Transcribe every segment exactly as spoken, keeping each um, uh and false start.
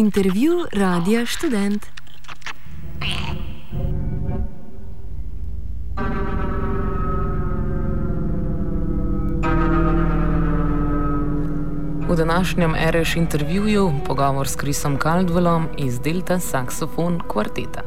Intervju Radia Študent. V današnjem er eš intervjuju pogovor s Chrisom Caldwellom iz Delta Saxophone kvarteta.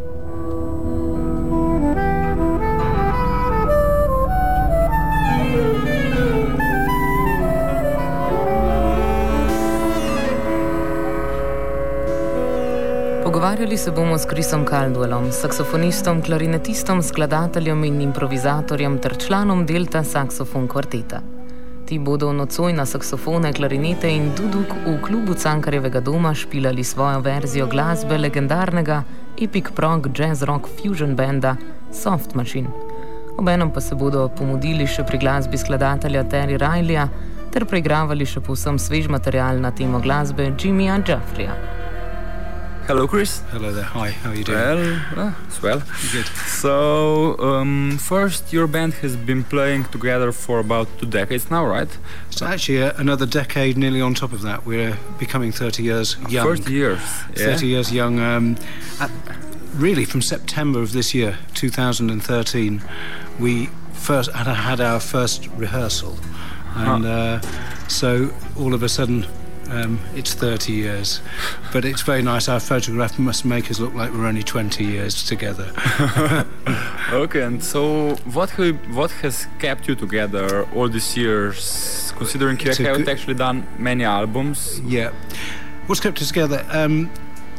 Pogovarjali se bomo s Chrisom Caldwellom, saksofonistom, klarinetistom, skladateljem in improvizatorjem ter članom Delta Saxophone kvarteta. Ti bodo nocoj na saksofone, klarinete in duduk v klubu Cankarjevega doma špilali svojo verzijo glasbe legendarnega epic prog jazz rock fusion benda Soft Machine. Obenem pa se bodo pomudili še pri glasbi skladatelja Terry Rileyja ter preigravali še povsem svež material na temo glasbe Jimmyja Jeffreya. Hello, Chris. Hello there. Hi, how are you doing? Well, uh, as well. Good. So, um, first, your band has been playing together for about two decades now, right? It's actually uh, another decade nearly on top of that. We're becoming thirty years young. thirty years, yeah. thirty years young. Um, at, really, from September of this year, two thousand thirteen, we first had, had our first rehearsal. And huh. uh, so, all of a sudden... Um, it's thirty years, but it's very nice. Our photograph must make us look like we're only twenty years together. Okay, and so what have, what has kept you together all these years, considering you haven't actually done many albums? Yeah. What's kept us together? Um,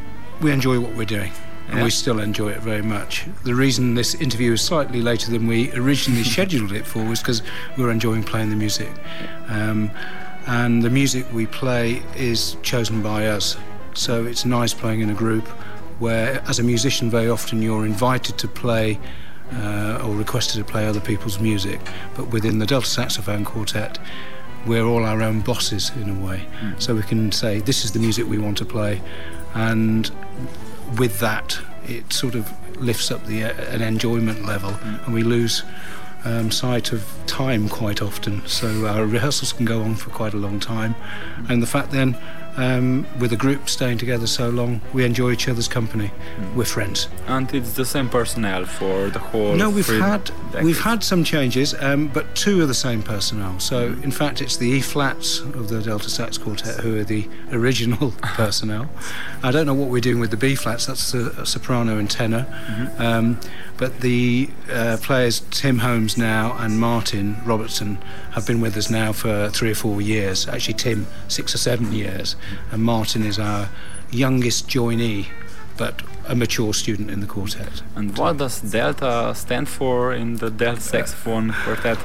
we enjoy what we're doing, and yeah. we still enjoy it very much. The reason this interview is slightly later than we originally scheduled it for was because we're enjoying playing the music. Um, And the music we play is chosen by us. So it's nice playing in a group where, as a musician, very often you're invited to play uh, or requested to play other people's music. But within the Delta Saxophone Quartet, we're all our own bosses in a way. Mm. So we can say, this is the music we want to play. And with that, it sort of lifts up the uh, an enjoyment level, mm. and we lose... Um, sight of time quite often, so our rehearsals can go on for quite a long time. Mm. And the fact then, um, with a group staying together so long, we enjoy each other's company. Mm. We're friends. And it's the same personnel for the whole. No, we've had decades. we've had some changes, um, but two are the same personnel. So mm. in fact, it's the E flats of the Delta Sax Quartet who are the original personnel. I don't know what we're doing with the B flats. That's a, a soprano and tenor. Mm-hmm. Um, But the uh, players, Tim Holmes now and Martin Robertson, have been with us now for three or four years. Actually, Tim, six or seven years. And Martin is our youngest joinee, but a mature student in the quartet. And what does Delta stand for in the Delta Saxophone Quartet?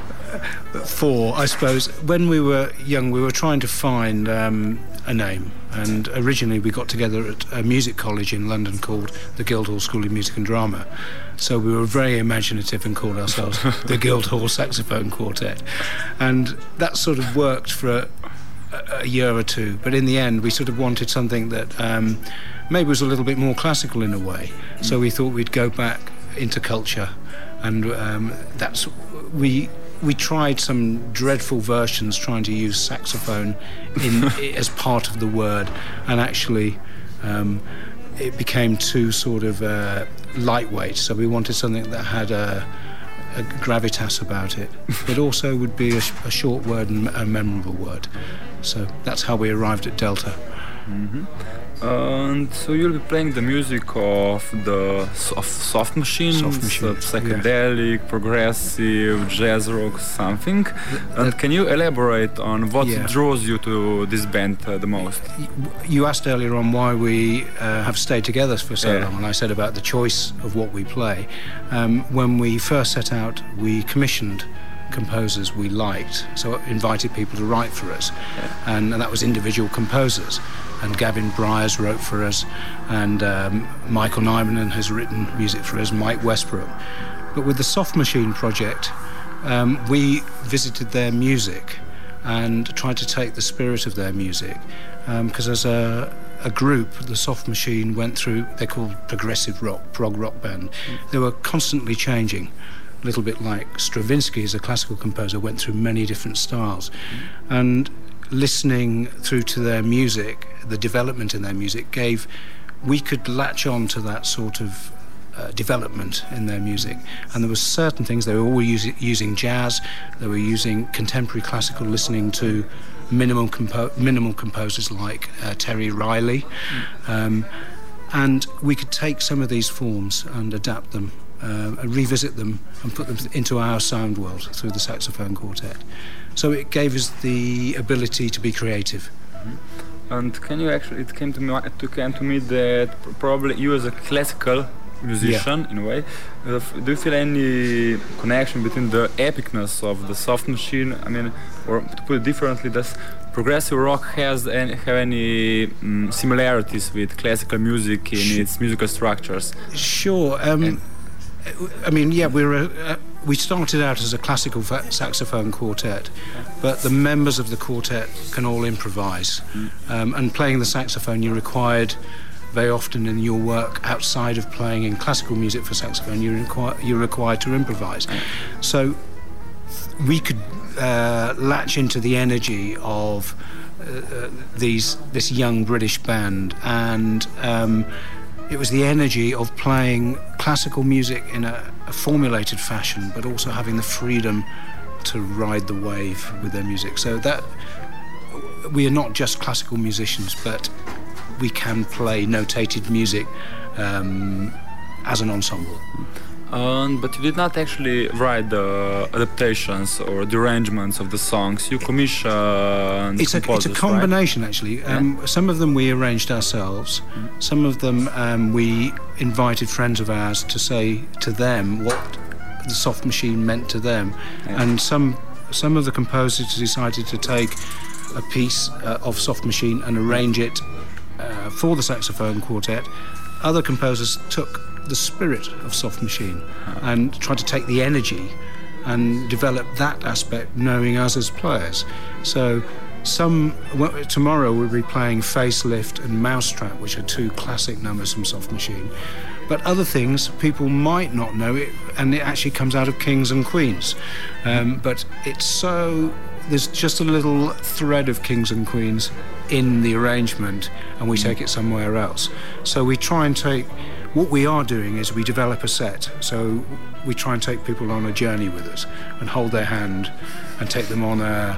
For, I suppose, when we were young, we were trying to find um, a name. And originally we got together at a music college in London called the Guildhall School of Music and Drama. So we were very imaginative and called ourselves the Guildhall Saxophone Quartet. And that sort of worked for a, a year or two. But in the end, we sort of wanted something that um, maybe was a little bit more classical in a way. Mm. So we thought we'd go back into culture. And um, that's... we. We tried some dreadful versions trying to use saxophone in as part of the word, and actually um, it became too sort of uh, lightweight. So we wanted something that had a, a gravitas about it, but also would be a, a short word and a memorable word. So that's how we arrived at Delta. Mm-hmm. And so you'll be playing the music of the of Soft Machine, soft machine psychedelic, yeah. progressive, jazz rock, something. And can you elaborate on what yeah. draws you to this band uh, the most? You asked earlier on why we uh, have stayed together for so yeah. long, and I said about the choice of what we play. Um, when we first set out, we commissioned composers we liked, so invited people to write for us, yeah. and, and that was individual composers. And Gavin Bryars wrote for us, and um, Michael Nyman has written music for us, Mike Westbrook. But with the Soft Machine project, um, we visited their music and tried to take the spirit of their music, because um, as a, a group, the Soft Machine went through, they're called progressive rock, prog rock band. Mm. They were constantly changing. A little bit like Stravinsky, as a classical composer, went through many different styles. Mm. And listening through to their music, the development in their music gave, we could latch on to that sort of uh, development in their music. And there were certain things, they were all using, using jazz, they were using contemporary classical, listening to minimal, compo- minimal composers like uh, Terry Riley. Mm. Um, and we could take some of these forms and adapt them, uh, and revisit them and put them into our sound world through the saxophone quartet. So it gave us the ability to be creative. Mm-hmm. And can you actually, it came to me, it came to me that probably you as a classical musician, yeah. in a way, uh, do you feel any connection between the epicness of the Soft Machine, I mean, or to put it differently, does progressive rock has any, have any um, similarities with classical music in Sh- its musical structures? Sure. Um, and I mean, yeah, we're a, uh, we started out as a classical fa- saxophone quartet, but the members of the quartet can all improvise. Mm. Um, and playing the saxophone, you're required very often in your work outside of playing in classical music for saxophone, you're, require, you're required to improvise. So we could uh, latch into the energy of uh, these this young British band, and um, it was the energy of playing classical music in a, a formulated fashion, but also having the freedom to ride the wave with their music. So that we are not just classical musicians, but we can play notated music um, as an ensemble. Um, but you did not actually write the adaptations or the arrangements of the songs. You commissioned it's composers, a, It's a combination, right? actually. Um, yeah. Some of them we arranged ourselves. Mm-hmm. Some of them um, we invited friends of ours to say to them what the Soft Machine meant to them. Yeah. And some some of the composers decided to take a piece uh, of Soft Machine and arrange it uh, for the saxophone quartet. Other composers took the spirit of Soft Machine and tried to take the energy and develop that aspect, knowing us as players. So some well, tomorrow we'll be playing Facelift and Mousetrap, which are two classic numbers from Soft Machine. But other things people might not know it, and it actually comes out of Kings and Queens. Um, but it's so there's just a little thread of Kings and Queens in the arrangement, and we take it somewhere else. So we try and take what we are doing is we develop a set. So we try and take people on a journey with us and hold their hand and take them on a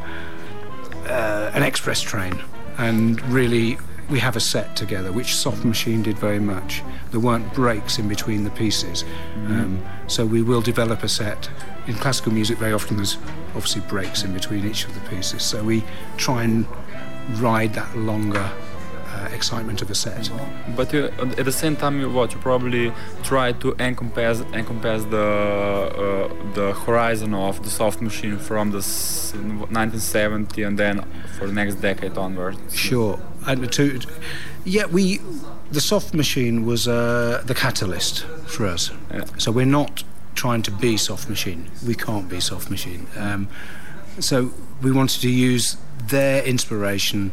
uh, an express train. And really, we have a set together, which Soft Machine did very much. There weren't breaks in between the pieces. Mm-hmm. Um, so we will develop a set. In classical music, very often there's obviously breaks in between each of the pieces. So we try and ride that longer Uh, excitement of a set. But you, at the same time, you what you probably try to encompass encompass the uh, the horizon of the Soft Machine from the s- nineteen seventy and then for the next decade onwards. Sure, and to yeah, we the Soft Machine was uh, the catalyst for us. Yeah. So we're not trying to be Soft Machine. We can't be Soft Machine. Um, so we wanted to use their inspiration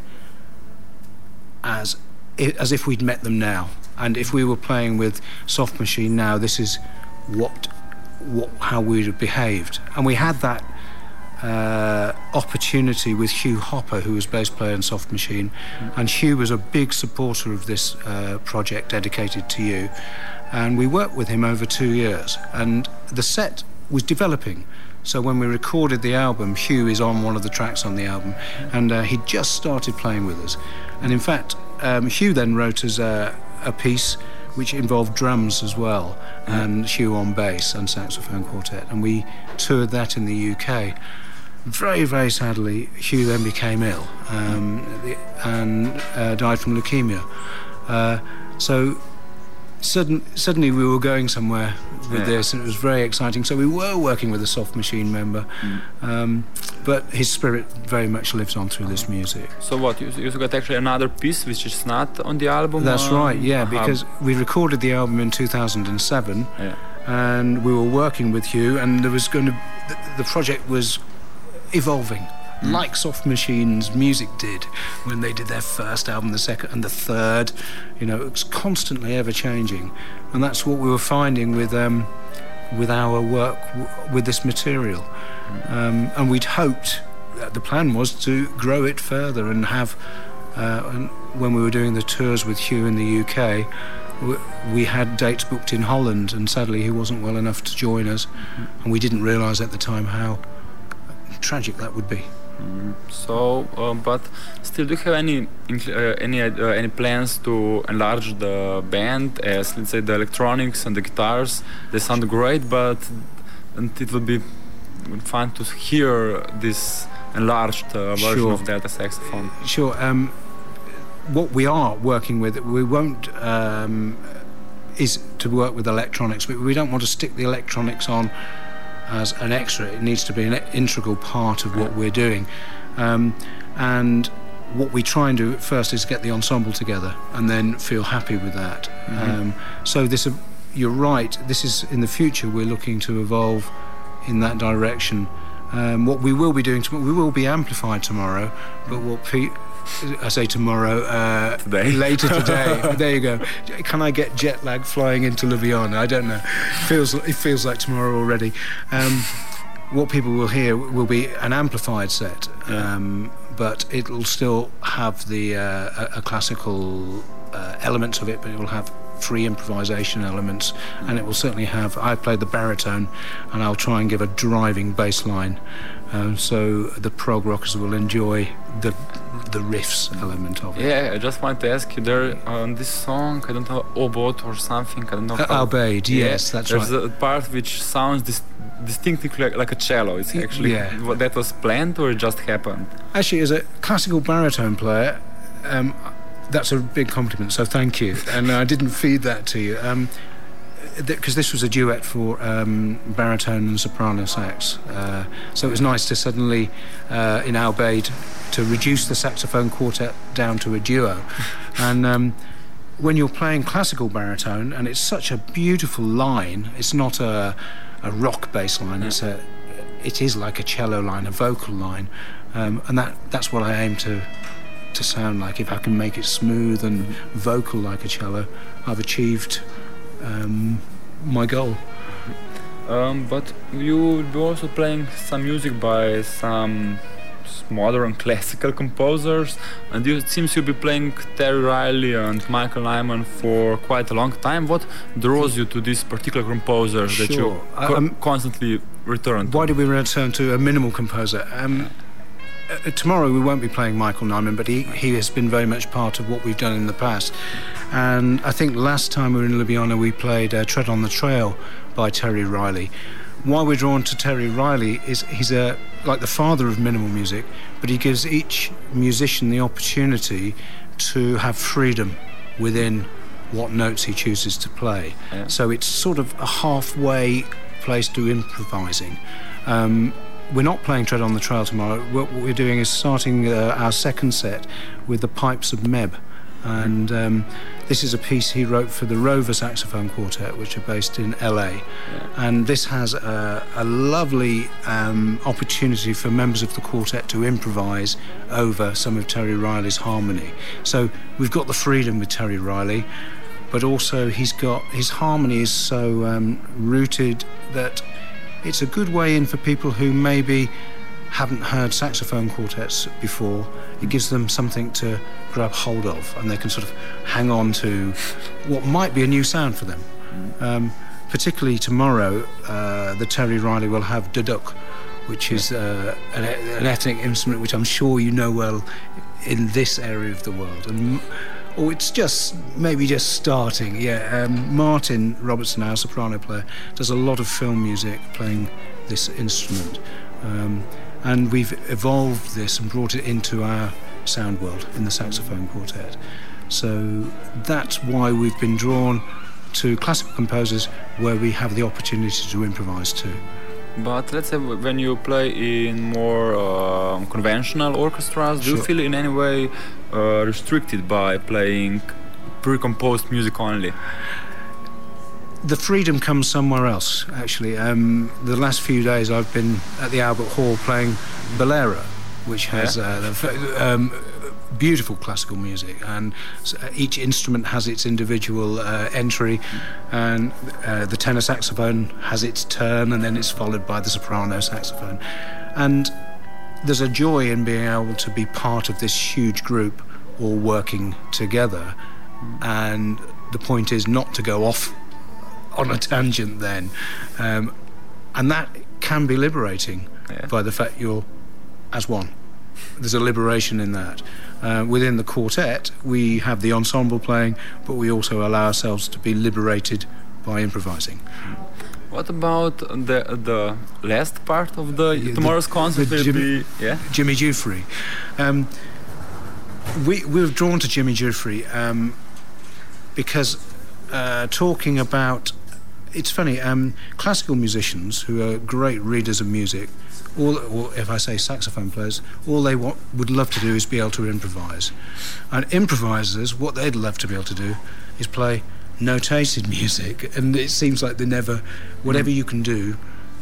as as if we'd met them now, and if we were playing with Soft Machine now, this is what what how we'd have behaved. And we had that uh, opportunity with Hugh Hopper, who was bass player in Soft Machine, mm. and Hugh was a big supporter of this uh, project dedicated to you, and we worked with him over two years, and the set was developing. So when we recorded the album, Hugh is on one of the tracks on the album, and uh, he just started playing with us. And in fact, um, Hugh then wrote us a, a piece which involved drums as well, and Hugh on bass and saxophone quartet, and we toured that in the U K. Very, very sadly, Hugh then became ill um, and uh, died from leukemia. Uh, so sudden, suddenly we were going somewhere with yeah. this, and it was very exciting. So we were working with a Soft Machine member, mm. um, but his spirit very much lives on through this music. So what, you, you got actually another piece which is not on the album? That's um, right, yeah, uh-huh. because we recorded the album in two thousand seven, yeah. and we were working with Hugh, and there was going to, the, the project was evolving. Mm. Like Soft Machine's music did when they did their first album, the second and the third. You know, it was constantly ever changing, and that's what we were finding with um, with our work w- with this material. Mm. Um, and we'd hoped the plan was to grow it further and have. Uh, and when we were doing the tours with Hugh in the U K, we, we had dates booked in Holland, and sadly he wasn't well enough to join us, mm-hmm. and we didn't realise at the time how tragic that would be. Mm, so, uh, but still, do you have any uh, any uh, any plans to enlarge the band? As let's say the electronics and the guitars, they sound great, but and it would be fun to hear this enlarged uh, version sure. of Delta saxophone. Sure. Um, what we are working with, we won't, um, is to work with electronics. We, we don't want to stick the electronics on as an extra. It needs to be an integral part of what we're doing. Um, and what we try and do at first is get the ensemble together and then feel happy with that. Mm-hmm. Um, so this, uh, you're right, this is in the future we're looking to evolve in that direction. Um, what we will be doing tomorrow, we will be amplified tomorrow, but what Pete, I say tomorrow, uh, today. later today. There you go. Can I get jet lag flying into Ljubljana? I don't know. Feels it feels like tomorrow already. Um, what people will hear will be an amplified set, um, but it'll still have the uh, a, a classical uh, elements of it, but it will have free improvisation elements, and it will certainly have. I played the baritone, and I'll try and give a driving bass line, um, so the prog rockers will enjoy the the riffs element of it. Yeah, I just want to ask you there on this song. I don't know, Obot or something. I don't know. Uh, Albaid, yeah, yes, that's there's right. There's a part which sounds dis- distinctly like, like a cello. It's actually yeah. what that was planned or it just happened. Actually, as a classical baritone player. Um, That's a big compliment, so thank you. And I didn't feed that to you, um, because th- this was a duet for um, baritone and soprano sax. Uh, so it was nice to suddenly, uh, in Albaid, to reduce the saxophone quartet down to a duo. And um, when you're playing classical baritone, and it's such a beautiful line, it's not a, a rock bass line, it's a, it is like a cello line, a vocal line, um, and that that's what I aim to. to sound like. If I can make it smooth and vocal like a cello, I've achieved um, my goal. Um, but you will be also playing some music by some modern classical composers, and you, it seems you'll be playing Terry Riley and Michael Nyman for quite a long time. What draws you to these particular composers sure. that you co- um, constantly return to? Why did we return to a minimal composer? Um, Uh, tomorrow we won't be playing Michael Nyman, but he, he has been very much part of what we've done in the past. And I think last time we were in Ljubljana we played uh, Tread on the Trail by Terry Riley. Why we're drawn to Terry Riley is he's a like the father of minimal music, but he gives each musician the opportunity to have freedom within what notes he chooses to play. Yeah. So it's sort of a halfway place to improvising. Um, We're not playing Tread on the Trail tomorrow. What we're doing is starting uh, our second set with the Pipes of Meb. And um, this is a piece he wrote for the Rover Saxophone Quartet, which are based in L A. Yeah. And this has a, a lovely um, opportunity for members of the quartet to improvise over some of Terry Riley's harmony. So we've got the freedom with Terry Riley, but also he's got, his harmony is so um, rooted that it's a good way in for people who maybe haven't heard saxophone quartets before. It gives them something to grab hold of, and they can sort of hang on to what might be a new sound for them. Um, particularly tomorrow, uh, the Terry Riley will have duduk, which is uh, an, an ethnic instrument which I'm sure you know well in this area of the world. And Oh, it's just, maybe just starting, yeah. Um, Martin Robertson, our soprano player, does a lot of film music playing this instrument. Um, and we've evolved this and brought it into our sound world in the saxophone quartet. So that's why we've been drawn to classical composers where we have the opportunity to improvise too. But let's say when you play in more uh, conventional orchestras, do sure. you feel in any way uh, restricted by playing pre-composed music only? The freedom comes somewhere else, actually. Um, the last few days I've been at the Albert Hall playing Bolero, which has yeah. uh, the, um, beautiful classical music, and each instrument has its individual uh, entry, and uh, the tenor saxophone has its turn, and then it's followed by the soprano saxophone. And there's a joy in being able to be part of this huge group all working together, and the point is not to go off on a tangent then, um, and that can be liberating yeah. by the fact you're as one. There's a liberation in that. Uh, within the quartet we have the ensemble playing, but we also allow ourselves to be liberated by improvising. What about the the last part of the, the tomorrow's concert? The will Jim, be yeah? Jimmy Giuffre. Um, we we were drawn to Jimmy Giuffre um, because uh, talking about, it's funny, um, classical musicians who are great readers of music, all, or if I say saxophone players, all they want, would love to do is be able to improvise. And improvisers, what they'd love to be able to do is play notated music, and it seems like they never, whatever you can do,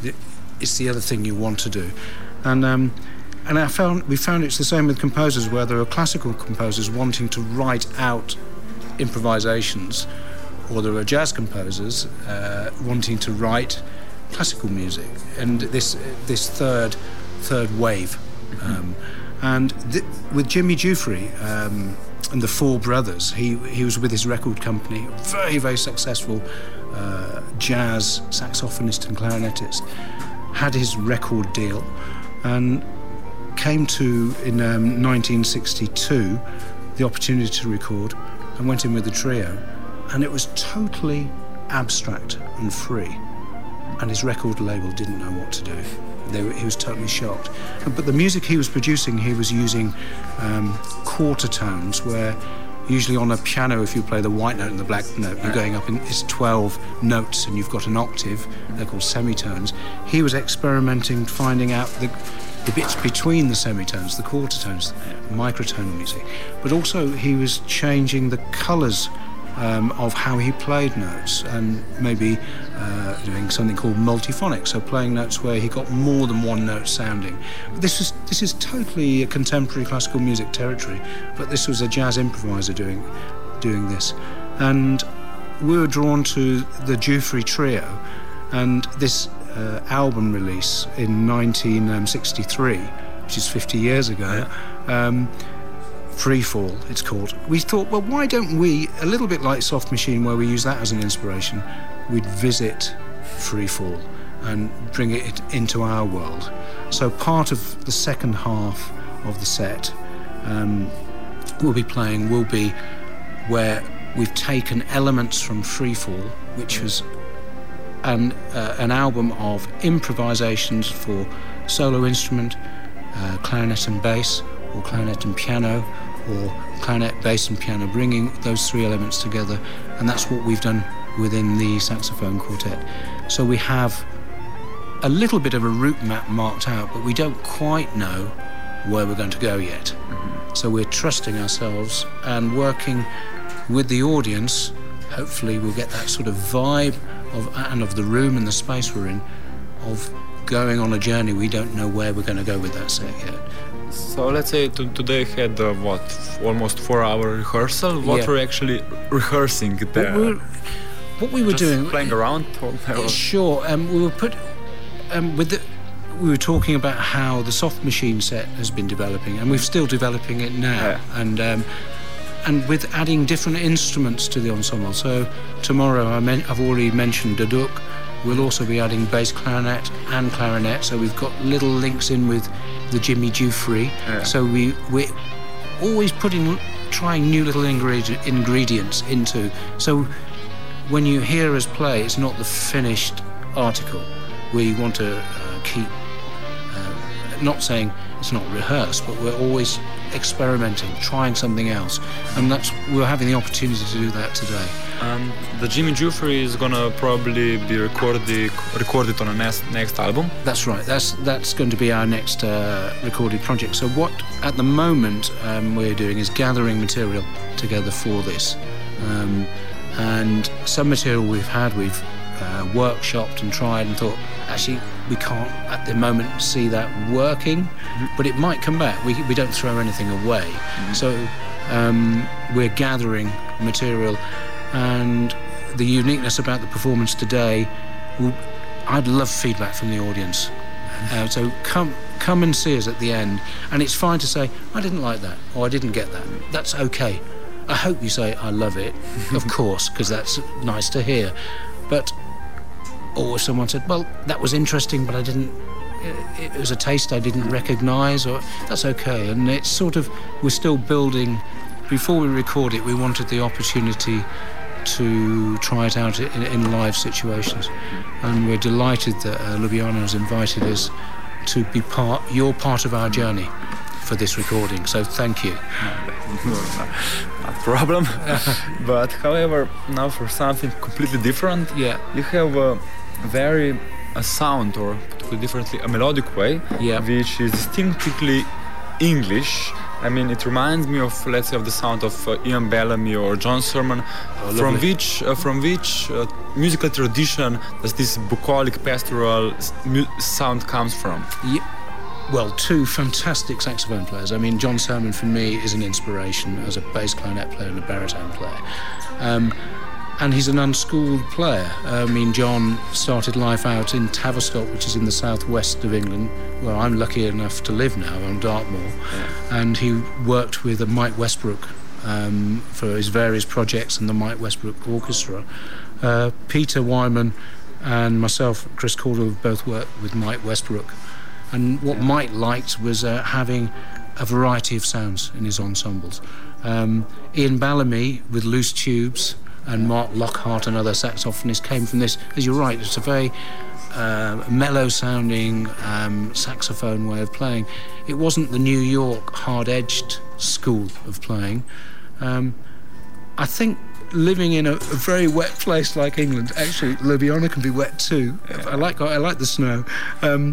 it's the other thing you want to do. And um, and I found we found it's the same with composers, where there are classical composers wanting to write out improvisations, or there are jazz composers uh, wanting to write classical music, and this this third third wave. Um, and th- with Jimmy Giuffre um, and the Four Brothers, he he was with his record company, very very successful uh, jazz saxophonist and clarinetist, had his record deal, and came to in um, nineteen sixty-two the opportunity to record, and went in with the trio, and it was totally abstract and free, and his record label didn't know what to do. They were, he was totally shocked. But the music he was producing, he was using um, quarter tones, where usually on a piano, if you play the white note and the black note, you're going up in, it's twelve notes and you've got an octave. They're called semitones. He was experimenting, finding out the, the bits between the semitones, the quarter tones, microtonal music. But also he was changing the colours Um, of how he played notes, and maybe uh, doing something called multiphonic, so playing notes where he got more than one note sounding. This is this is totally a contemporary classical music territory, but this was a jazz improviser doing doing this, and we were drawn to the Giuffre Trio, and this uh, album release in nineteen sixty-three, which is fifty years ago. Um, Freefall, it's called. We thought, well, why don't we, a little bit like Soft Machine, where we use that as an inspiration, we'd visit Freefall and bring it into our world. So part of the second half of the set um, we'll be playing will be where we've taken elements from Freefall, which was an, uh, an album of improvisations for solo instrument, uh, clarinet and bass, or clarinet and piano, or clarinet, bass and piano, bringing those three elements together, and that's what we've done within the saxophone quartet. So we have a little bit of a route map marked out, but we don't quite know where we're going to go yet. Mm-hmm. So we're trusting ourselves and working with the audience. Hopefully we'll get that sort of vibe of and of the room and the space we're in, of going on a journey. We don't know where we're going to go with that set yet. So let's say t- today had uh, what, f- almost four hour rehearsal. What yeah. were actually rehearsing there? What, we're, what we were Just doing, playing around. Or sure. Um, we were put um, with the. We were talking about how the Soft Machine set has been developing, and we're still developing it now. Yeah. And um, and with adding different instruments to the ensemble. So tomorrow, I men- I've already mentioned duduk. We'll also be adding bass clarinet and clarinet, so we've got little links in with the Jimmy Giuffre. Yeah. So we, we're always putting, trying new little ingred- ingredients into. So when you hear us play, it's not the finished article. We want to uh, keep, uh, not saying it's not rehearsed, but we're always experimenting, trying something else. And that's, we're having the opportunity to do that today. Um, the Jimmy Giuffre is gonna probably be recorded recorded on a next next album. That's right. That's that's going to be our next uh, recorded project. So what at the moment um, we're doing is gathering material together for this, um, and some material we've had we've uh, workshopped and tried and thought actually we can't at the moment see that working, mm-hmm. but it might come back. We we don't throw anything away. Mm-hmm. So um, we're gathering material. And the uniqueness about the performance today, I'd love feedback from the audience. Uh, so come come and see us at the end. And it's fine to say, I didn't like that, or I didn't get that. That's okay. I hope you say, I love it, of course, because that's nice to hear. But, or if someone said, well, that was interesting, but I didn't, it was a taste I didn't recognise, or that's okay. And it's sort of, we're still building, before we record it, we wanted the opportunity to try it out in, in live situations. And we're delighted that uh, Ljubljana has invited us to be part, you're part of our journey for this recording, so thank you. No, not a problem. But however, now for something completely different, yeah. you have a very a sound, or put it differently, a melodic way, yeah. which is distinctly English. I mean, it reminds me of, let's say, of the sound of uh, Ian Bellamy or John Sermon. Oh, from which, uh, from which uh, musical tradition does this bucolic pastoral mu- sound comes from? Yeah. Well, two fantastic saxophone players. I mean, John Sermon for me is an inspiration as a bass clarinet player and a baritone player. Um, and he's an unschooled player. I mean, John started life out in Tavistock, which is in the southwest of England, where I'm lucky enough to live now, on Dartmoor. Yeah. And he worked with Mike Westbrook um, for his various projects and the Mike Westbrook Orchestra. Uh, Peter Wyman and myself, Chris Caldwell, have both worked with Mike Westbrook. And what Mike liked was uh, having a variety of sounds in his ensembles. Um, Ian Bellamy with Loose Tubes and Mark Lockhart and other saxophonists came from this. As you're right, it's a very uh, mellow-sounding um, saxophone way of playing. It wasn't the New York hard-edged school of playing. Um, I think living in a, a very wet place like England, actually, Ljubljana can be wet too. Yeah. I like I like the snow. Um,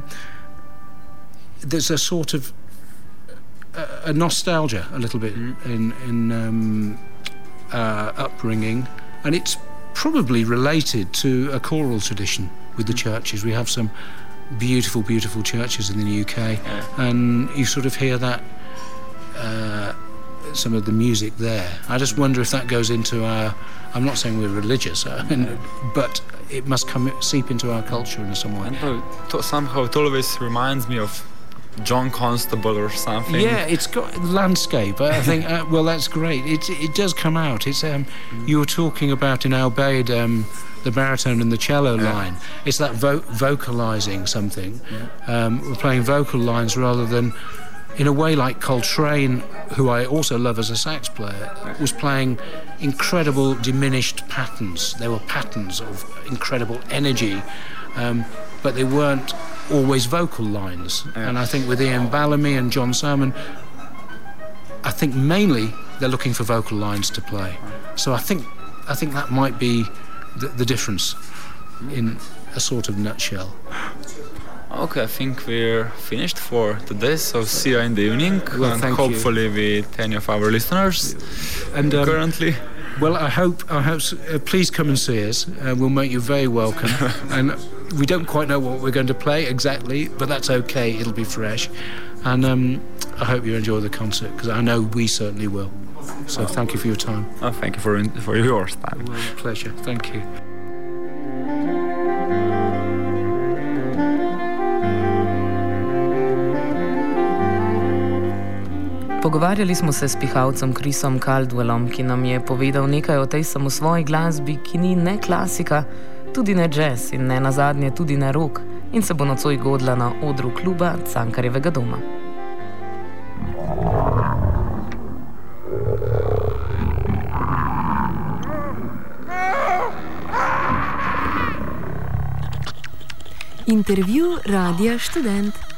There's a sort of a, a nostalgia, a little bit, mm. in in um, uh, upbringing, and it's probably related to a choral tradition with the mm. churches. We have some beautiful, beautiful churches in the U K, yeah. and you sort of hear that uh, some of the music there. I just wonder if that goes into our. I'm not saying we're religious, uh, and, but it must come seep into our culture in some way. And to, somehow it always reminds me of John Constable or something. Yeah, it's got landscape. I think. Uh, well, that's great. It it does come out. It's um, mm. you were talking about in Albaid, um, the baritone and the cello yeah. line. It's that vo- vocalizing something. Yeah. Um, we're playing vocal lines rather than, in a way, like Coltrane, who I also love as a sax player, was playing incredible diminished patterns. There were patterns of incredible energy, um, but they weren't always vocal lines. Yeah. And I think with Ian Bellamy and John Sermon, I think mainly they're looking for vocal lines to play. So I think I think that might be the, the difference in a sort of nutshell. Okay, I think we're finished for today, so see you in the evening, well, and thank hopefully you. with any of our listeners. And um, currently, well, I hope, I hope. Uh, please come and see us. Uh, we'll make you very welcome. And we don't quite know what we're going to play exactly, but that's okay. It'll be fresh, and um, I hope you enjoy the concert, because I know we certainly will. So oh. thank you for your time. Oh, thank you for in, for your time. Well, pleasure. Thank you. Pogovarjali smo se s pihalcem Chrisom Caldwellom, ki nam je povedal nekaj o tej samosvoji glasbi, ki ni ne klasika, tudi ne jazz in ne nazadnje tudi ne rock, in se bo nocoj godla na odru kluba Cankarjevega doma. Intervju Radia Študent.